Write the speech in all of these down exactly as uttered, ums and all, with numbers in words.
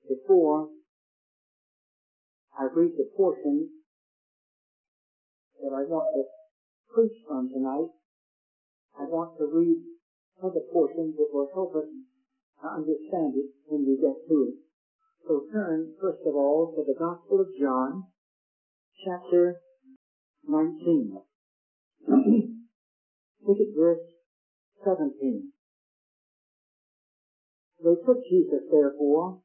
Before I read the portion that I want to preach from tonight, I want to read other portions that will help us to understand it when we get to it. So turn, first of all, to the Gospel of John, chapter nineteen. Look at verse seventeen. They took Jesus, therefore,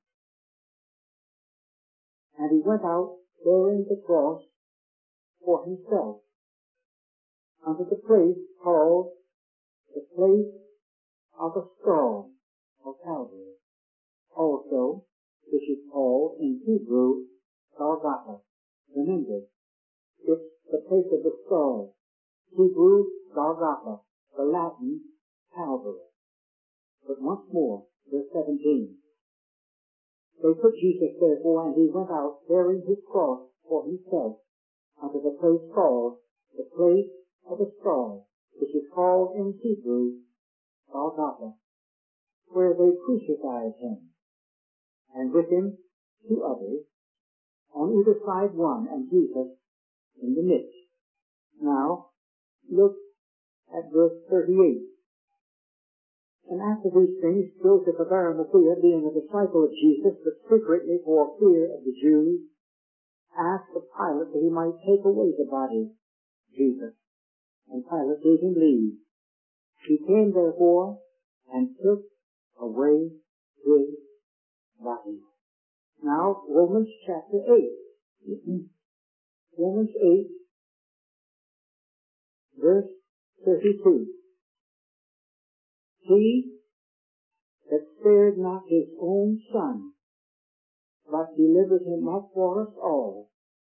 and he went out bearing the cross for himself unto the place called the place of a skull of Calvary, also, which is called in Hebrew Golgotha. Remember, it's the place of the skull. Hebrew Golgotha, the Latin Calvary. But once more, verse seventeen. They took Jesus, therefore, and he went out bearing his cross for himself unto the place called the place of a skull, which is called in Hebrew Golgotha, where they crucified him, and with him two others, on either side one, and Jesus in the midst. Now, look at verse thirty-eight. And after these things, Joseph of Arimathea, being a disciple of Jesus, but secretly for fear of the Jews, asked of Pilate that he might take away the body of Jesus. And Pilate gave him leave. He came therefore and took away his body. Now, Romans chapter eight. Romans eight, verse thirty-two. He that spared not his own Son, but delivered him up for us all,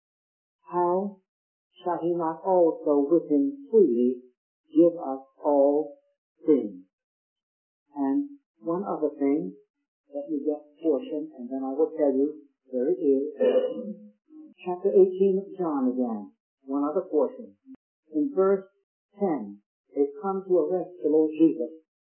how shall he not also with him freely give us all things? And one other thing, let me get a portion, and then I will tell you where it is. Chapter eighteen of John again, one other portion. In verse ten, they come to arrest the Lord Jesus.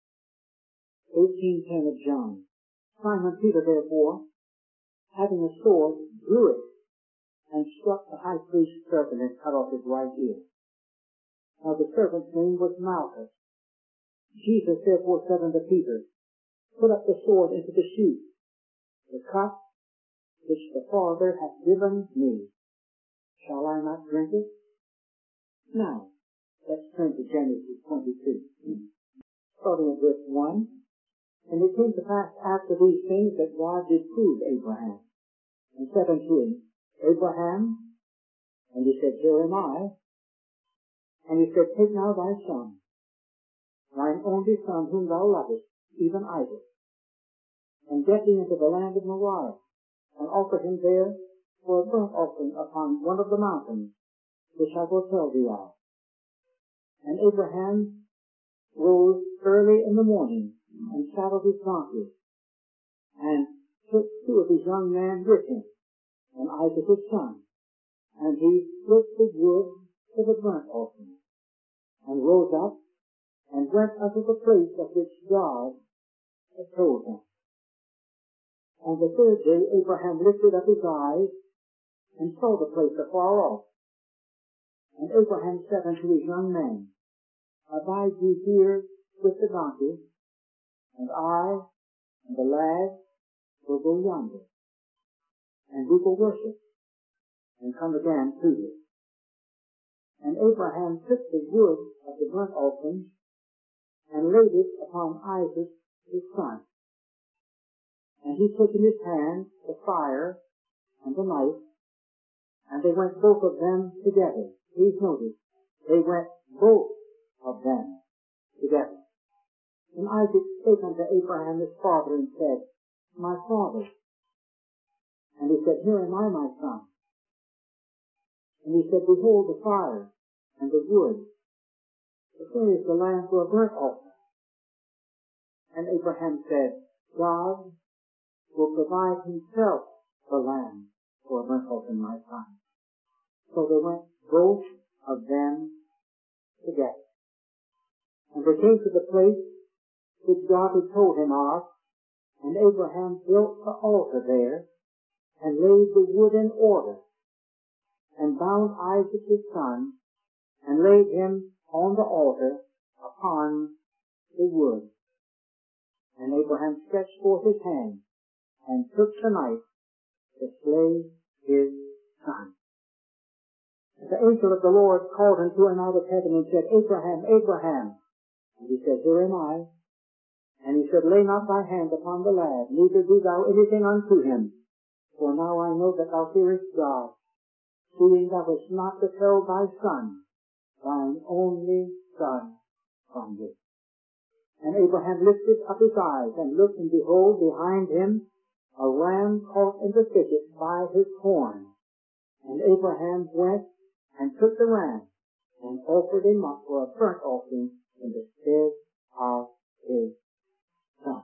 eighteen ten of John. Simon Peter, therefore, having a sword, drew it, and struck the high priest's servant and cut off his right ear. Now the servant's name was Malchus. Jesus therefore said unto Peter, Put up the sword into the sheath. The cup which the Father hath given me, shall I not drink it? Now, let's turn to Genesis twenty-two. Starting at verse one. And it came to pass after these things that God did prove Abraham, and said unto him, Abraham, and he said, Here am I. And he said, Take now thy son, thine only son whom thou lovest, even Isaac, and get thee into the land of Moriah, and offer him there for a burnt offering upon one of the mountains, which I will tell thee of. And Abraham rose early in the morning, and saddled his donkey, and took two of his young men with him, and Isaac his son, and he split the wood for the burnt offering, and rose up, and went unto the place of which God had told him. On the third day Abraham lifted up his eyes, and saw the place afar off. And Abraham said unto his young men, Abide ye here with the donkey, and I and the lad will go yonder, and we will worship, and come again to you. And Abraham took the wood of the burnt offering, and laid it upon Isaac his son. And he took in his hand the fire and the knife, and they went both of them together. Please notice, they went both of them together. And Isaac spake unto Abraham his father, and said, My father. And he said, Here am I, my son. And he said, Behold the fire and the wood, but where is the lamb for a burnt offering? And Abraham said, God will provide himself the lamb for a burnt offering, my son. So they went both of them together. And they came to the place which God had told him of, And Abraham built the altar there, and laid the wood in order, and bound Isaac his son, and laid him on the altar upon the wood. And Abraham stretched forth his hand, and took the knife to slay his son. And the angel of the Lord called unto him out of heaven, and said, Abraham, Abraham. And he said, Here am I. And he said, Lay not thy hand upon the lad, neither do thou anything unto him. For now I know that thou fearest God, seeing thou hast not withheld thy son, thine only son, from thee. And Abraham lifted up his eyes, and looked, and behold, behind him a ram caught in the thicket by his horn. And Abraham went and took the ram, and offered him up for a burnt offering in the stead of his son.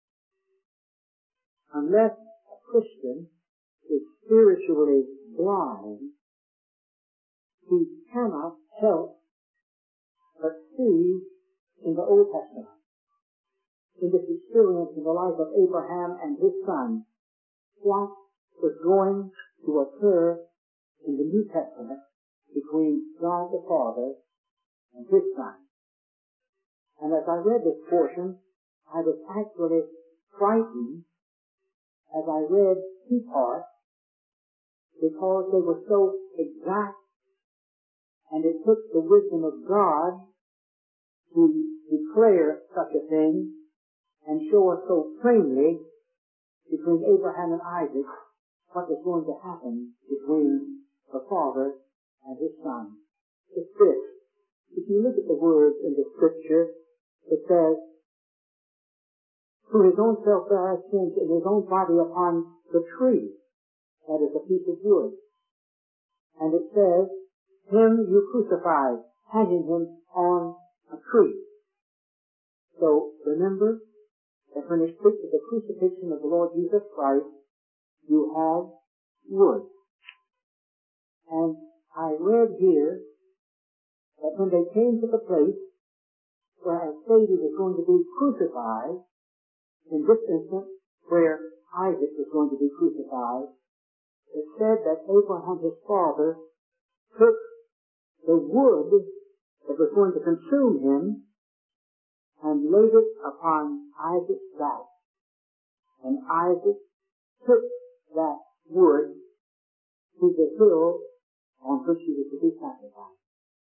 Unless a Christian is spiritually blind, he cannot help but see in the Old Testament, in this experience in the life of Abraham and his son, what was going to occur in the New Testament between God the Father and his son. And as I read this portion, I was actually frightened as I read two parts, because they were so exact, and it took the wisdom of God to declare such a thing and show us so plainly between Abraham and Isaac what was going to happen between the father and his son. It's this. If you look at the words in the scripture, it says, Who his own self bare our sins in his own body upon the tree, that is a piece of wood. And it says, Him you crucified, hanging him on a tree. So remember that when it speaks of the crucifixion of the Lord Jesus Christ, you have wood. And I read here that when they came to the place where our Savior was going to be crucified, in this instance where Isaac was going to be crucified, it said that Abraham, his father, took the wood that was going to consume him and laid it upon Isaac's back. And Isaac took that wood to the hill on which he was to be sacrificed.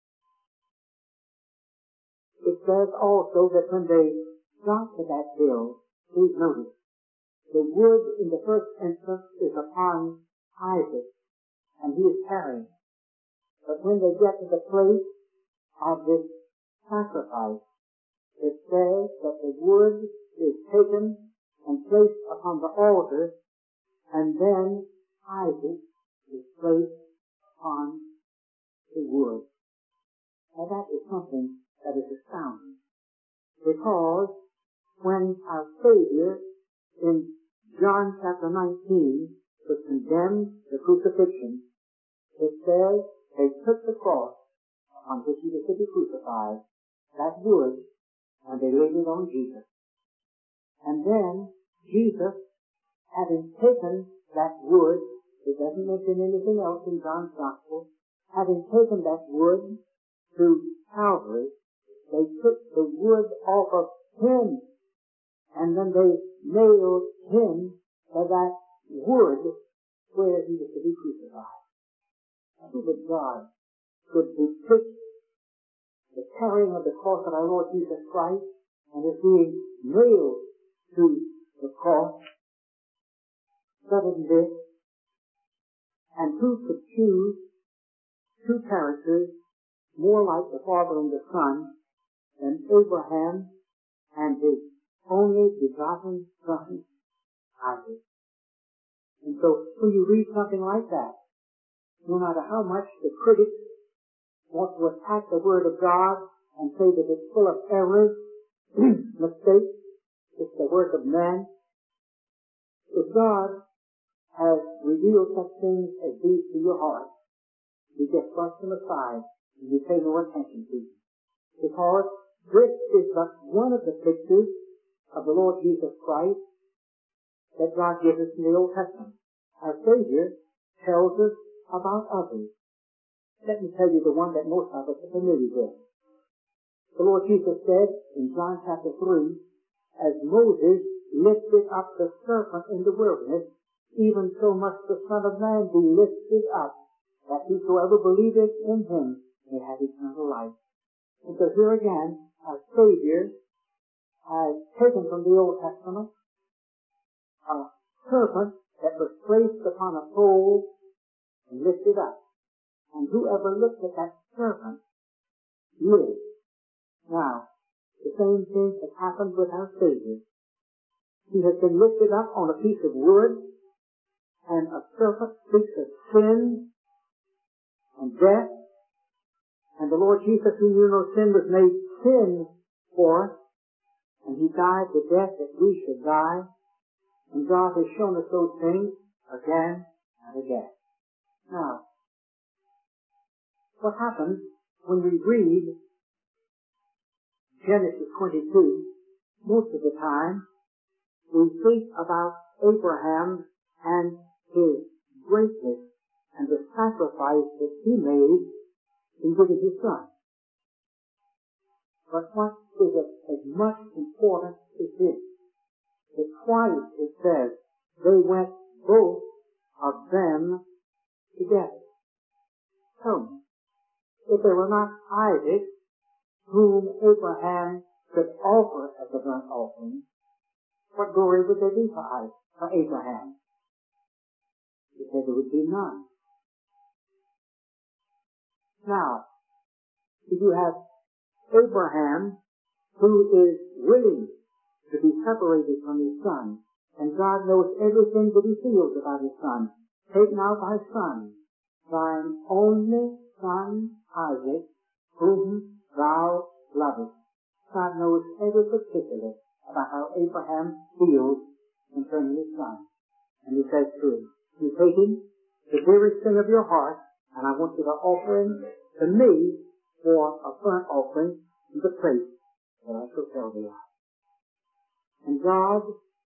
It says also that when they got to that hill, please notice, the wood in the first instance is upon Isaac, and he is carrying. But when they get to the place of this sacrifice, it says that the wood is taken and placed upon the altar, and then Isaac is placed upon the wood. Now that is something that is astounding, because when our Savior in John chapter nineteen was condemned to crucifixion, it says they took the cross on which he was to be crucified, that wood, and they laid it on Jesus. And then Jesus, having taken that wood, it doesn't mention anything else in John's Gospel, having taken that wood to Calvary, they took the wood off of him, and then they nailed him to that wood where he was to be crucified. I think that God could depict the carrying of the cross of our Lord Jesus Christ and his being nailed to the cross better than this. And who could choose two characters more like the Father and the Son than Abraham and his only begotten son, Isaac? And so when you read something like that, no matter how much the critics want to attack the Word of God and say that it's full of errors, mistakes, it's the work of man, if God has revealed such things as these to your heart, you just brush them aside and you pay no attention to them. Because this is but one of the pictures of the Lord Jesus Christ, that God gives us in the Old Testament. Our Savior tells us about others. Let me tell you the one that most of us are familiar with. The Lord Jesus said in John chapter three, as Moses lifted up the serpent in the wilderness, even so must the Son of Man be lifted up, that whosoever believeth in him may have eternal life. And so here again, our Savior has taken from the Old Testament a serpent that was placed upon a pole and lifted up. And whoever looked at that serpent lived. Now, the same thing has happened with our Savior. He has been lifted up on a piece of wood, and a serpent speaks of sin and death. And the Lord Jesus, who knew no sin, was made sin for us, and He died the death that we should die. And God has shown us those things again and again. Now, what happens when we read Genesis twenty-two, most of the time, we think about Abraham and his greatness and the sacrifice that he made in giving his son. But what is as much important is this, that twice it says, they went both of them together. Tell me, if there were not Isaac, whom Abraham could offer as a burnt offering, what glory would there be for Isaac, for Abraham? He said there would be none. Now, if you have Abraham, who is willing to be separated from his son, and God knows everything that he feels about his son, take now thy son, thine only son Isaac, whom thou lovest. God knows every particular about how Abraham feels concerning his son. And he says to him, you take him, the dearest thing of your heart, and I want you to offer him to me for a burnt offering in the place that I shall tell thee of. And God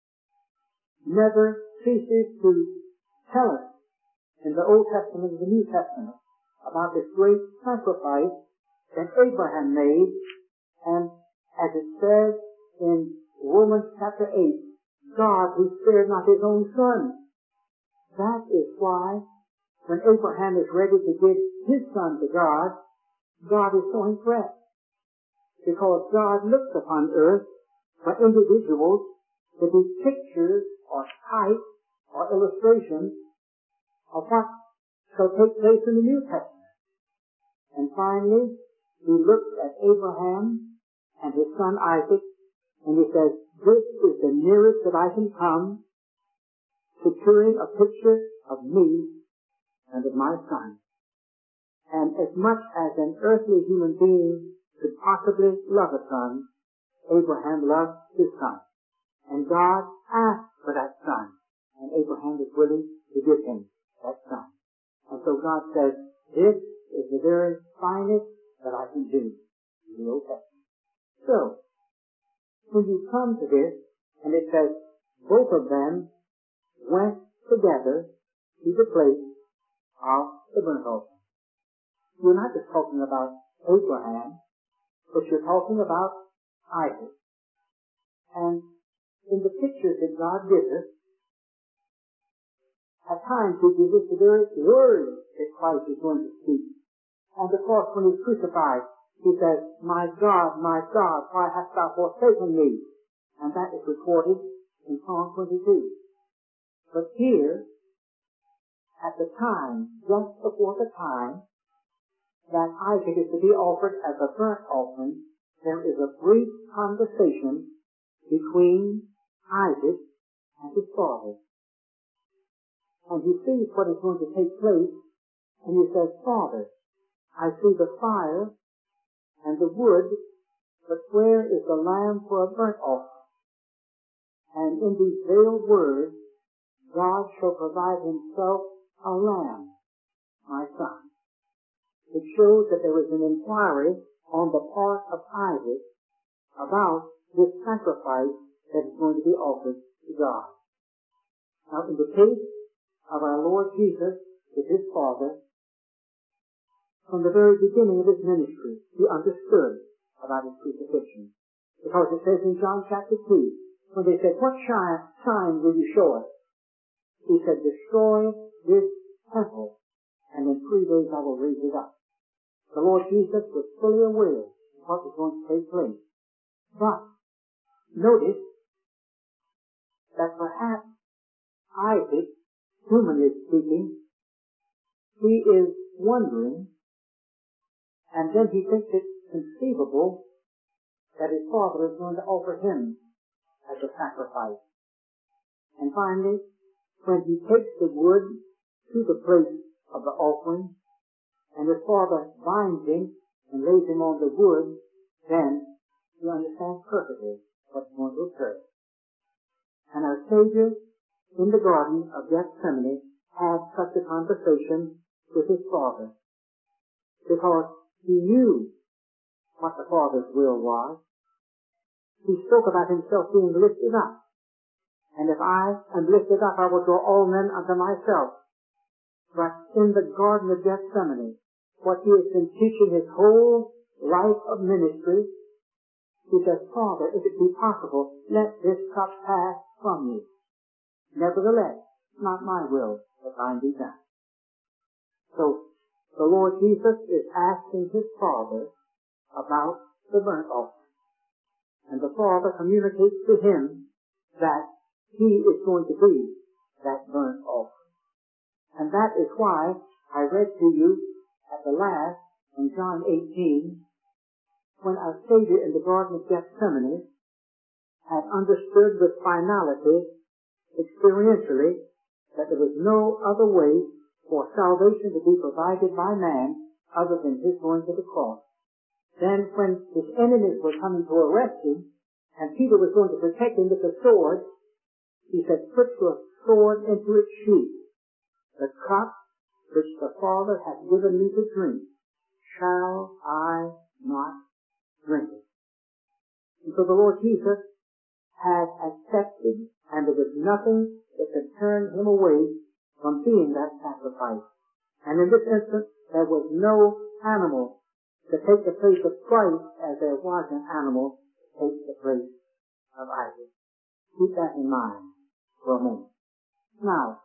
never ceases to tell us in the Old Testament and the New Testament about this great sacrifice that Abraham made, and as it says in Romans chapter eight, God who spared not his own son. That is why when Abraham is ready to give his son to God, God is so impressed. Because God looks upon earth for individuals to be pictures or types or illustrations of what shall take place in the New Testament. And finally, he looks at Abraham and his son Isaac, and he says, this is the nearest that I can come securing a picture of me and of my son. And as much as an earthly human being could possibly love a son, Abraham loved his son. And God asked for that son, and Abraham was willing to give him that son. And so God says, this is the very finest that I can do in the Old Testament. So, when you come to this, and it says, both of them went together to the place of the burnt offering. You're not just talking about Abraham, but you're talking about Isaac. And in the pictures that God gives us, at times He gives us the very words that Christ is going to speak. On the cross, when He's crucified, He says, my God, my God, why hast thou forsaken me? And that is recorded in Psalm twenty-two. But here, at the time, just before the time that Isaac is to be offered as a burnt offering, there is a brief conversation between Isaac and his father. And he sees what is going to take place, and he says, Father, I see the fire and the wood, but where is the lamb for a burnt offering? And in these veiled words, God shall provide himself a lamb, my son. It shows that there is an inquiry on the part of Isaac about this sacrifice that is going to be offered to God. Now, in the case of our Lord Jesus with his Father, from the very beginning of his ministry, he understood about his crucifixion. Because it says in John chapter two, when they said, what sign will you show us? He said, destroy this temple, and in three days I will raise it up. The Lord Jesus was fully aware of what was going to take place. But notice that perhaps Isaac, humanly speaking, he is wondering, and then he thinks it conceivable that his father is going to offer him as a sacrifice. And finally, when he takes the wood to the place of the offering, and his father binds him and lays him on the wood, then he understands perfectly what's going to occur. And our Savior in the Garden of Gethsemane had such a conversation with his Father, because he knew what the Father's will was. He spoke about himself being lifted up. And if I am lifted up, I will draw all men unto myself. But in the Garden of Gethsemane, what he has been teaching his whole life of ministry, he says, Father, if it be possible, let this cup pass from me. Nevertheless, not my will, but thine be done. So, the Lord Jesus is asking his Father about the burnt offering. And the Father communicates to him that he is going to be that burnt offering. And that is why I read to you at the last, in John eighteen, when our Savior in the Garden of Gethsemane had understood with finality, experientially, that there was no other way for salvation to be provided by man other than his going to the cross. Then when his enemies were coming to arrest him, and Peter was going to protect him with the sword, he said, put your sword into its sheath. The cup which the Father hath given me to drink, shall I not drink it? And so the Lord Jesus had accepted, and there was nothing that could turn him away from being that sacrifice. And in this instance, there was no animal to take the place of Christ as there was an animal to take the place of Isaac. Keep that in mind for a moment. Now,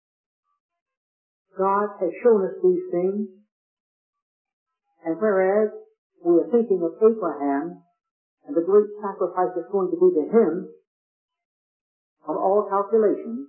God has shown us these things, and whereas we are thinking of Abraham and the great sacrifice that's going to be to him, on all calculations,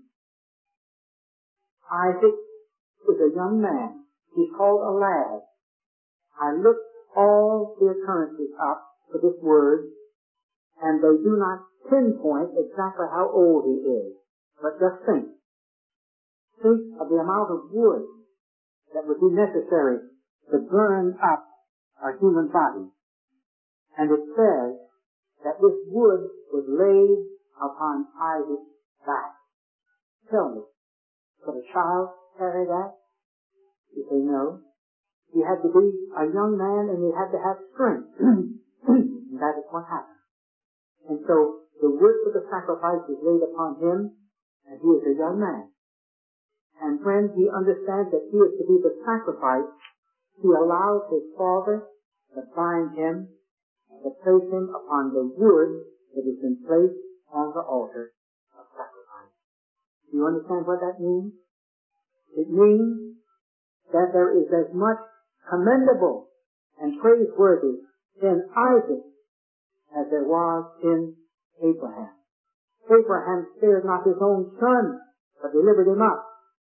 Isaac is a young man. He's called a lad. I looked all the occurrences up for this word, and they do not pinpoint exactly how old he is. But just think. Think of the amount of wood that would be necessary to burn up a human body. And it says that this wood was laid upon Isaac's back. Tell me, could a child carry that? You say no. He had to be a young man and he had to have strength. And that is what happened. And so the wood for the sacrifice is laid upon him, and he is a young man. And when he understands that he is to be the sacrifice, he allows his father to bind him and to place him upon the wood that has been placed on the altar of sacrifice. Do you understand what that means? It means that there is as much commendable and praiseworthy in Isaac as there was in Abraham. Abraham spared not his own son, but delivered him up.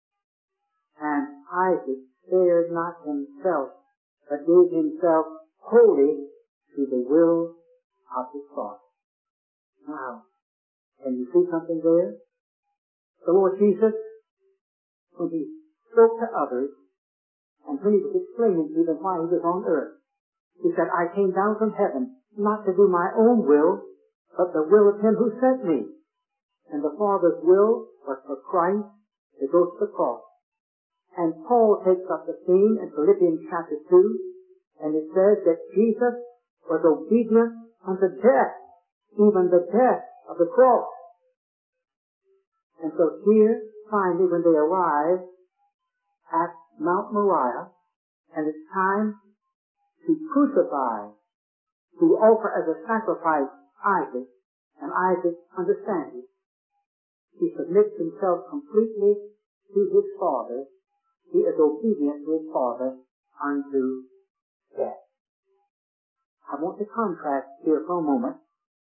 And Isaac spared not himself, but gave himself wholly to the will of his Father. Now, can you see something there? The Lord Jesus, when he spoke to others, and when he was explaining to them why he was on earth, he said, I came down from heaven not to do my own will, but the will of him who sent me. And the Father's will was for Christ to go to the cross. And Paul takes up the theme in Philippians chapter two, and it says that Jesus was obedient unto death, even the death of the cross. And so here finally, when they arrive at Mount Moriah, and it's time to crucify, to offer as a sacrifice Isaac, and Isaac understands it. He submits himself completely to his father. He is obedient to his father unto death. I want to contrast here for a moment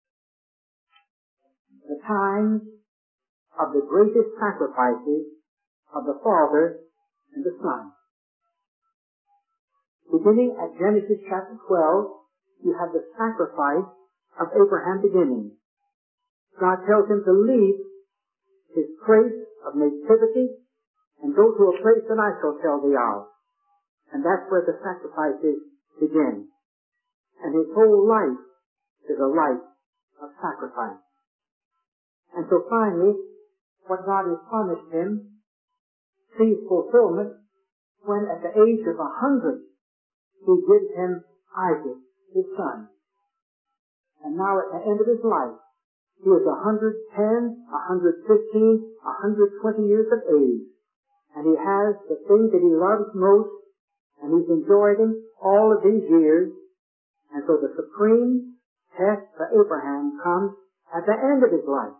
the times of the greatest sacrifices of the Father and the Son. Beginning at Genesis chapter twelve, you have the sacrifice of Abraham beginning. God tells him to leave his place of nativity and go to a place that I shall tell thee of. And that's where the sacrifices begin. And his whole life is a life of sacrifice. And so finally, what God has promised him sees fulfillment when at the age of a hundred he gives him Isaac, his son. And now at the end of his life, he is one hundred ten, one hundred fifteen, one hundred twenty years of age. And he has the thing that he loves most, and he's enjoyed him all of these years. And so the supreme test for Abraham comes at the end of his life.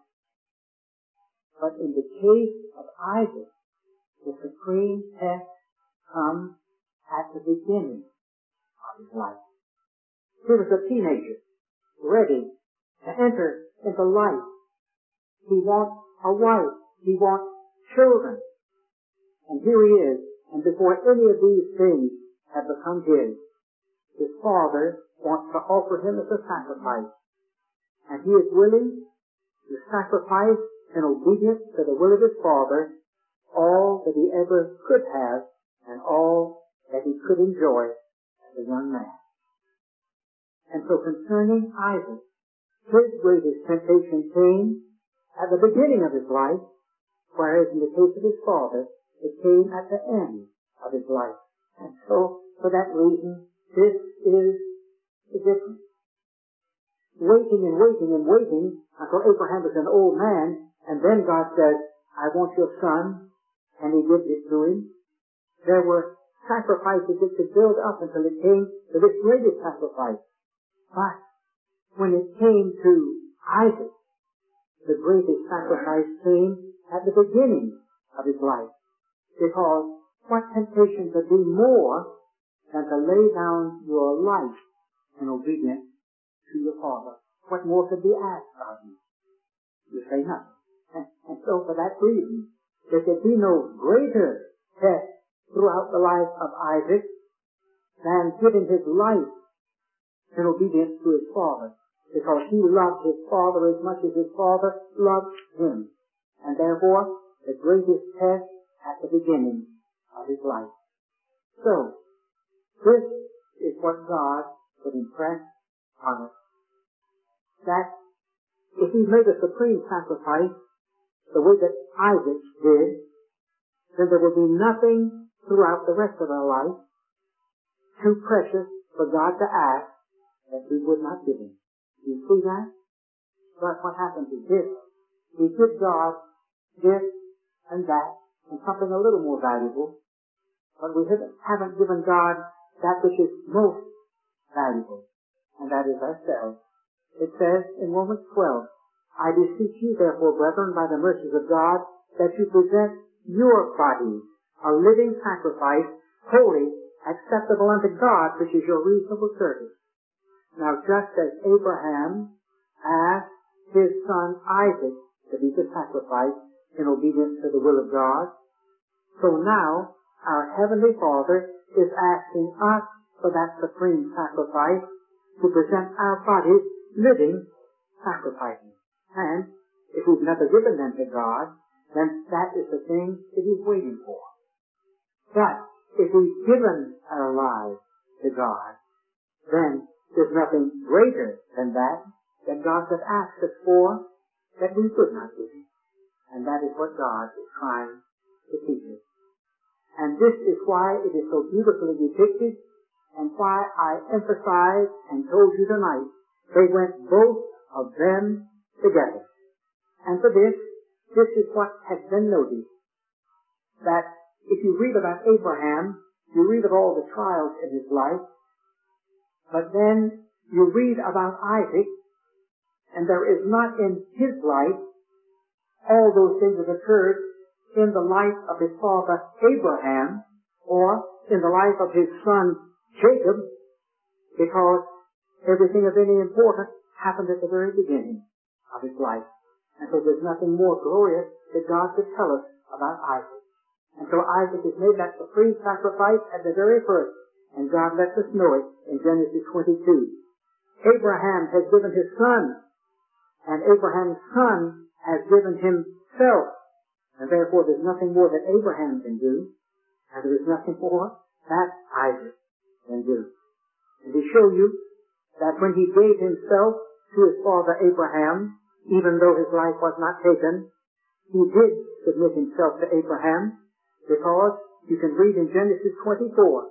But in the case of Isaac, the supreme test comes at the beginning of his life. He was a teenager, ready to enter into life. He wants a wife. He wants children. And here he is, and before any of these things have become his, his father wants to offer him as a sacrifice. And he is willing to sacrifice in obedience to the will of his father all that he ever could have and all that he could enjoy as a young man. And so concerning Isaac, his greatest temptation came at the beginning of his life, whereas in the case of his father, it came at the end of his life. And so, for that reason, this is the difference. Waiting and waiting and waiting until Abraham was an old man, and then God says, I want your son, and he gives it to him. There were sacrifices that could build up until it came to this greatest sacrifice. But when it came to Isaac, the greatest sacrifice came at the beginning of his life. Because what temptation could be more than to lay down your life in obedience to your father? What more could be asked of you? You say nothing. And, and so for that reason, there could be no greater test throughout the life of Isaac than giving his life in obedience to his father. Because he loved his father as much as his father loved him. And therefore, the greatest test at the beginning of his life. So, this is what God would impress on us. That if he made a supreme sacrifice the way that Isaac did, then there will be nothing throughout the rest of our life too precious for God to ask that we would not give him. Do you see that? But what happens is this. We give God this and that and something a little more valuable, but we haven't given God that which is most valuable, and that is ourselves. It says in Romans twelve, I beseech you therefore, brethren, by the mercies of God, that you present your bodies a living sacrifice, holy, acceptable unto God, which is your reasonable service. Now just as Abraham asked his son Isaac to be the sacrifice in obedience to the will of God, so now our Heavenly Father is asking us for that supreme sacrifice to present our bodies living sacrifices. And if we've never given them to God, then that is the thing that He's waiting for. But if we've given our lives to God, then there's nothing greater than that that God has asked us for that we could not give Him. And that is what God is trying to teach us. And this is why it is so beautifully depicted, and why I emphasized and told you tonight, they went both of them together. And for this, this is what has been noticed that if you read about Abraham, you read of all the trials in his life, but then you read about Isaac, and there is not in his life all those things that occurred in the life of his father Abraham, or in the life of his son Jacob, because everything of any importance happened at the very beginning of his life. And so there's nothing more glorious that God could tell us about Isaac. And so Isaac has made that supreme sacrifice at the very first, and God lets us know it in Genesis twenty-two. Abraham has given his son, and Abraham's son has given himself, and therefore there's nothing more that Abraham can do, and there is nothing more that Isaac can do. And to show you that when he gave himself to his father Abraham, even though his life was not taken, he did submit himself to Abraham, because you can read in Genesis twenty-four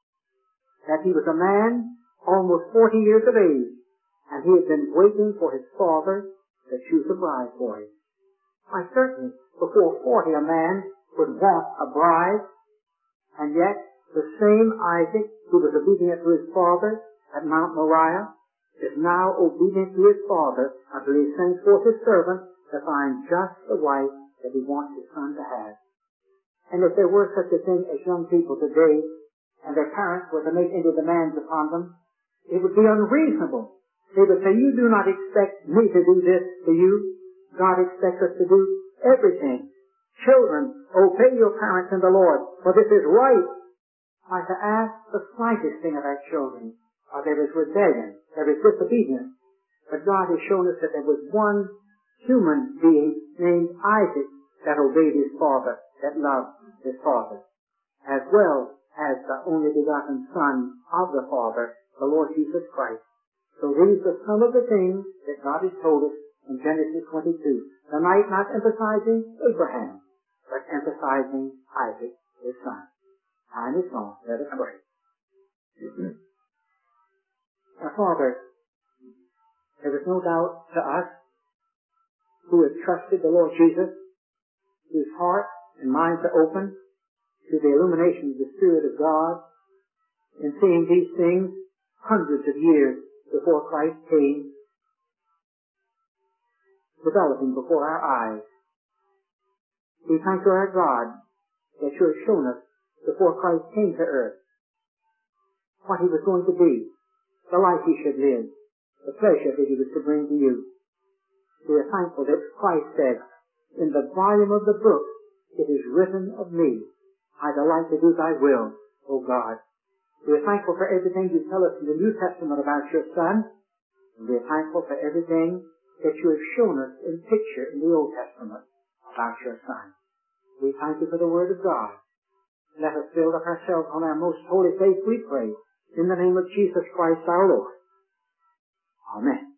that he was a man almost forty years of age, and he had been waiting for his father to choose a bride for him. Why, certainly, before forty a man would want a bride, and yet the same Isaac who was obedient to his father at Mount Moriah is now obedient to his father until he sends forth his servant to find just the wife that he wants his son to have. And if there were such a thing as young people today, and their parents were to make any demands upon them, it would be unreasonable. They would say, you do not expect me to do this to you. God expects us to do everything. Children, obey your parents in the Lord, for this is right. Why, to ask the slightest thing of our children, or there is rebellion, there is disobedience. But God has shown us that there was one human being named Isaac that obeyed his father, that loved his father, as well as the only begotten Son of the Father, the Lord Jesus Christ. So these are some of the things that God has told us in Genesis twenty-two. Tonight, not emphasizing Abraham, but emphasizing Isaac, his son. Time is gone. Let us pray. Our Father, there is no doubt to us who have trusted the Lord Jesus, whose heart and minds are open to the illumination of the Spirit of God, in seeing these things hundreds of years before Christ came, developing before our eyes. We thank you, our God, that you have shown us before Christ came to earth what he was going to be, the life he should live, the pleasure that he was to bring to you. We are thankful that Christ said, in the volume of the book it is written of me, I delight to do thy will, O God. We are thankful for everything you tell us in the New Testament about your Son, and we are thankful for everything that you have shown us in picture in the Old Testament about your Son. We thank you for the Word of God. Let us build up ourselves on our most holy faith, we pray, in the name of Jesus Christ our Lord. Amen.